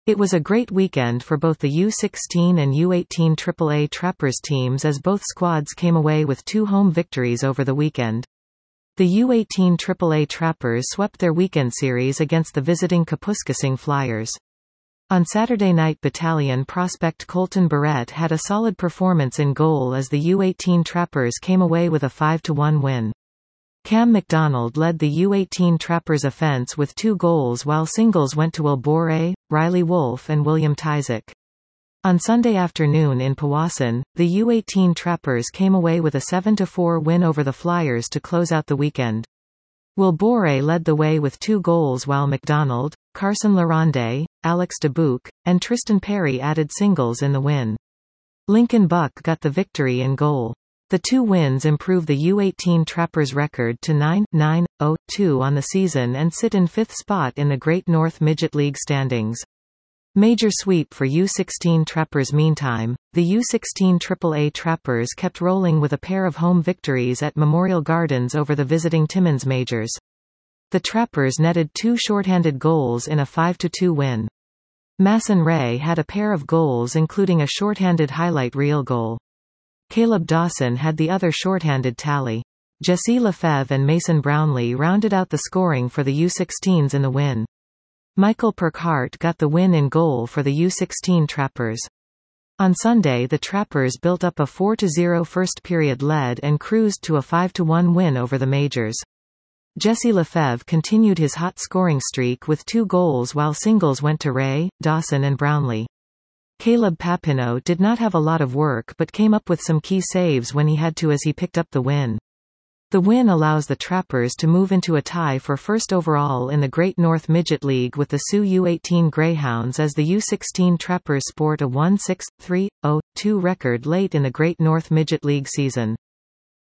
It was a great weekend for both the U16 and U18 AAA Trappers teams as both squads came away with 2 home victories over the weekend. The U18 AAA Trappers swept their weekend series against the visiting Kapuskasing Flyers. On Saturday night, Battalion prospect Colton Barrett had a solid performance in goal as the U18 Trappers came away with a 5-1 win. Cam McDonald led the U18 Trappers offense with 2 goals while singles went to Will Boré, Riley Wolf and William Tyzik. On Sunday afternoon in Powassan, the U18 Trappers came away with a 7-4 win over the Flyers to close out the weekend. Will Boré led the way with 2 goals while McDonald, Carson Laronde, Alex Dubuque, and Tristan Perry added singles in the win. Lincoln Buck got the victory in goal. The 2 wins improve the U18 Trappers record to 9-9-0-2 on the season and sit in 5th spot in the Great North Midget League standings. Major sweep for U16 Trappers. Meantime, the U16 AAA Trappers kept rolling with a pair of home victories at Memorial Gardens over the visiting Timmins Majors. The Trappers netted 2 shorthanded goals in a 5-2 win. Masson Ray had a pair of goals including a shorthanded highlight reel goal. Caleb Dawson had the other shorthanded tally. Jesse Lefebvre and Mason Brownlee rounded out the scoring for the U16s in the win. Michael Perkhart got the win in goal for the U16 Trappers. On Sunday, the Trappers built up a 4-0 first-period lead and cruised to a 5-1 win over the Majors. Jesse Lefebvre continued his hot scoring streak with 2 goals while singles went to Ray, Dawson and Brownlee. Caleb Papineau did not have a lot of work but came up with some key saves when he had to as he picked up the win. The win allows the Trappers to move into a tie for first overall in the Great North Midget League with the Sioux U18 Greyhounds as the U16 Trappers sport a 1-6-3-0-2 record late in the Great North Midget League season.